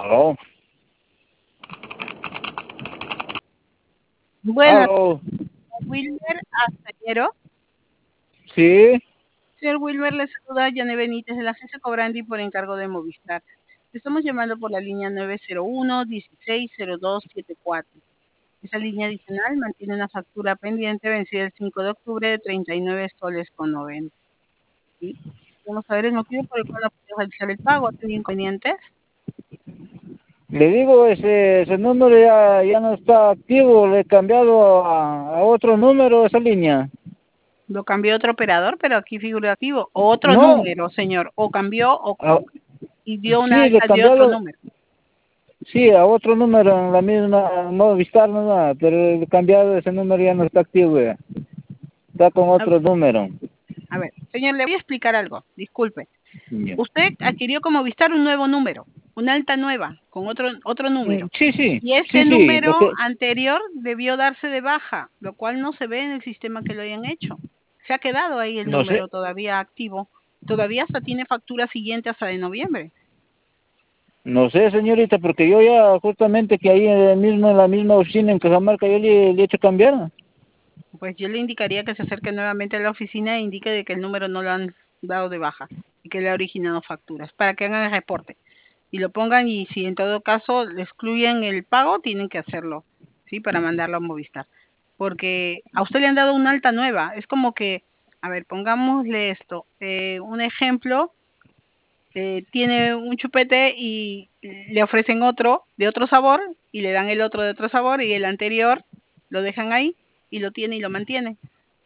Aló, Buenas, aló, Wilmer Astillero. sí, Señor Wilmer, le saluda Yane Benítez de la agencia Cobrandi por encargo de Movistar. Le estamos llamando por la línea 901-160274. Esa línea adicional mantiene una factura pendiente vencida el 5 de octubre de 39 soles con 90. ¿Sí? Vamos a ver el motivo por el cual no puede realizar el pago. ¿Ha tenido inconvenientes? le digo, ese número ya no está activo, le he cambiado a otro número esa línea. Lo cambió a otro operador, pero aquí figura activo. O otro No, número, señor. O cambió a- y dio una sí, le he alta de otro cambiado, número. sí, a otro número en la misma, no Vistar, no nada, pero le he cambiado ese número ya no está activo, ya. Está con otro número. A ver, señor, le voy a explicar algo. Disculpe. Ya. Usted adquirió como Vistar un nuevo número, una alta nueva, con otro número. Sí, sí, Y ese sí, sí, número anterior debió darse de baja, lo cual no se ve en el sistema que lo hayan hecho. Se ha quedado ahí el no sé, número todavía activo. Todavía hasta tiene factura siguiente hasta de noviembre. no sé, señorita, porque yo ya justamente que ahí en la misma oficina en Cajamarca yo le he hecho cambiar. Pues yo le indicaría que se acerque nuevamente a la oficina e indique de que el número no lo han dado de baja y que le ha originado facturas para que hagan el reporte y lo pongan, y si en todo caso le excluyen el pago, tienen que hacerlo, ¿sí? Para mandarlo a Movistar. Porque a usted le han dado una alta nueva. Es como que, a ver, pongámosle esto. Un ejemplo, tiene un chupete y le ofrecen otro de otro sabor y le dan el otro de otro sabor y el anterior lo dejan ahí y lo tiene y lo mantiene.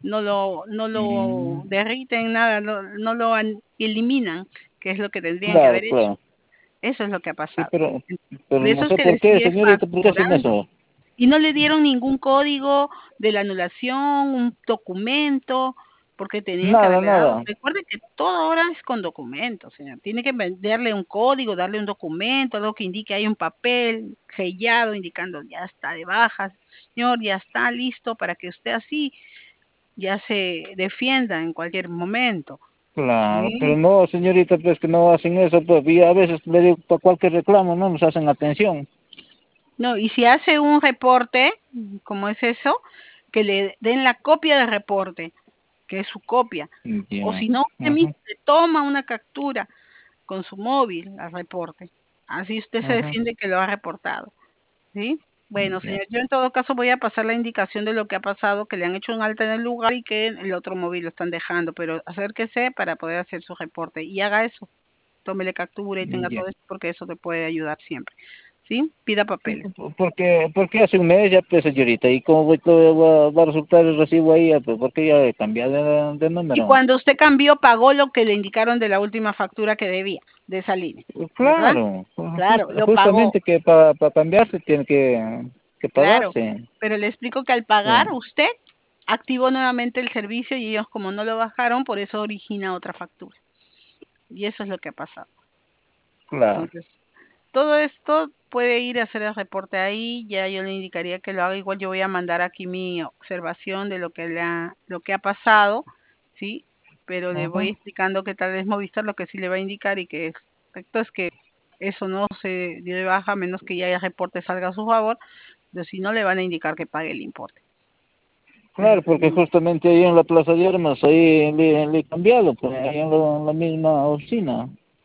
No lo Mm, derriten, nada, no lo eliminan, que es lo que tendrían que claro, haber hecho. claro. Eso es lo que ha Sí, pasado. pero Por eso no es sé que le por qué, sigue señorita, ¿por qué hacen facturando. eso? Y no le dieron ningún código de la anulación, un documento, porque tenían que Nada, haberle dado. nada. Recuerde que todo ahora es con documentos, señor. Tiene que darle un código, darle un documento, algo que indique, hay un papel sellado indicando ya está de baja, señor, ya está listo para que usted así ya se defienda en cualquier momento. Claro, pero ¿Sí? no, señorita, pues que no hacen eso, pues, y a veces le digo, para cualquier reclamo, no nos hacen atención. No, y si hace un reporte, como es eso, que le den la copia del reporte, que es su copia. O Ya, si no, usted mismo ajá, le toma una captura con su móvil al reporte. Así usted se ajá, defiende que lo ha reportado. ¿Sí? Bueno, ya, señor, yo en todo caso voy a pasar la indicación de lo que ha pasado, que le han hecho un alta en el lugar y que el otro móvil lo están dejando, pero acérquese para poder hacer su reporte y haga eso. Tómele captura y tenga ya. todo eso porque eso te puede ayudar siempre. ¿Sí? Pida Sí, papeles. porque hace un mes ya, pues, señorita, y cómo va a resultar el recibo ahí, ya, pues, porque ya he cambiado de Y número. cuando usted cambió, pagó lo que le indicaron de la última factura que debía de esa línea, ¿verdad? Claro, Claro, lo pagó, justamente que para cambiarse tiene que claro. pagarse. Pero le explico que al pagar Sí, usted activó nuevamente el servicio y ellos como no lo bajaron, por eso origina otra factura. Y eso es lo que ha pasado. claro. Entonces, todo esto puede ir a hacer el reporte ahí, ya yo le indicaría que lo haga. Igual yo voy a mandar aquí mi observación de lo que ha pasado, ¿sí? Pero le voy Ajá. explicando que tal vez Movistar lo que sí le va a indicar y que es correcto es que eso no se dio de baja a menos que ya el reporte salga a su favor, pero si no le van a indicar que pague el importe. Claro, porque justamente ahí en la Plaza de Armas, ahí le he cambiado, pues, ahí en la misma oficina.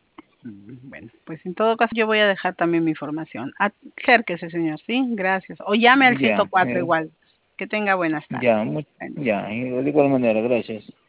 Bueno, pues en todo caso yo voy a dejar también mi información. Acérquese, señor, ¿sí? Gracias. O llame al Ya, 104 igual. Que tenga buenas tardes. ya, Bueno. ya, y de igual manera, gracias.